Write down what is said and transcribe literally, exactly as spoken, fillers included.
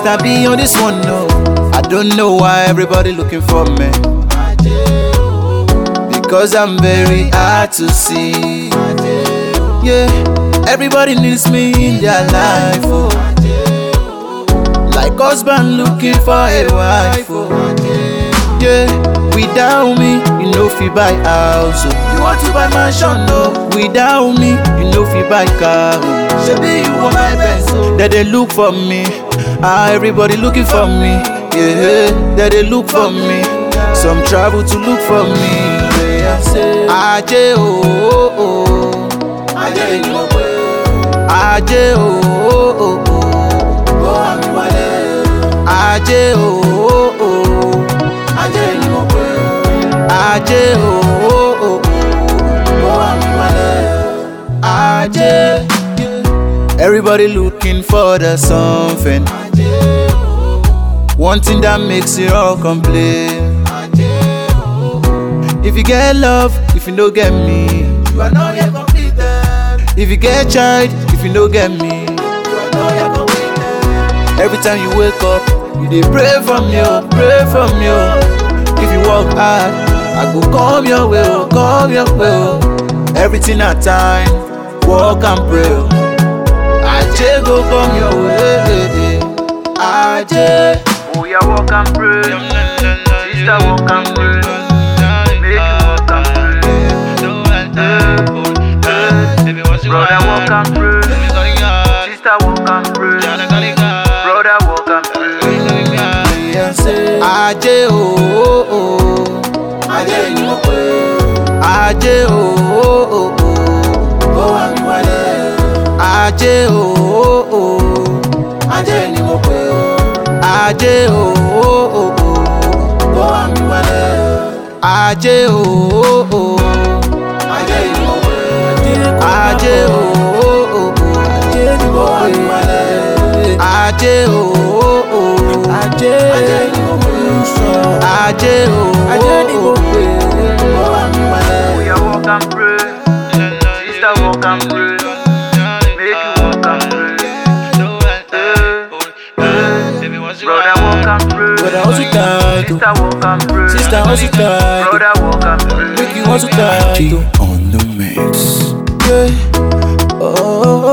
Mister B on this one, no. I don't know why everybody looking for me. Because I'm very hard to see. Yeah, everybody needs me in their life. Oh. Like husband looking for a wife. Oh. Yeah, without me, you know fi buy house. Oh. You want to buy mansion, no. Without me, you know fi buy car. Oh. Shebi you want my best. Oh. That they look for me. Ah, everybody looking for me. Yeah, that they look for me. Some travel to look for me. Ajé oh oh, Ajé ni mo pe. Ajé oh oh, bó wá mi wálé. Ajé oh oh, Ajé ni mo pe. Ajé oh oh, bó wá mi wálé. Ajé. Everybody looking for the something. One thing that makes it all complete. If you get love, if you don't get me, you are not yet completed. If you get child, if you don't get me, you are not yet completed. Every time you wake up, you dey pray for me, oh, pray for me, oh. If you work hard, I go come your way, oh, come your way, oh. Everything at time, walk and pray, oh. Ajé go come your way, Ajé. Oh yeah, walk and pray. Sister, walk and pray. Brother walk and pray, sister walk and pray, brother walk and pray. Ajé oh oh, Ajé ni mo pe. Ajé oh oh, bó wá mi wálé. Ajé oh oh, Ajé ni mo pe. Ajé oh oh, bó wá mi wálé. Ajé oh oh, Ajé ni mo pe. Ajé oh oh, Ajé ni mo pe. Ajé oh oh, Ajé ni mo pe. Ajé oh Ajé ni mo pe. Oh yeah, walk and pray, sister walk and pray, make you walk and pray. Brother walk and pray, Brother also tight, sister walk and pray, sister also tight. brother walk and pray. Make you also tight. On the mix. Yeah. Oh.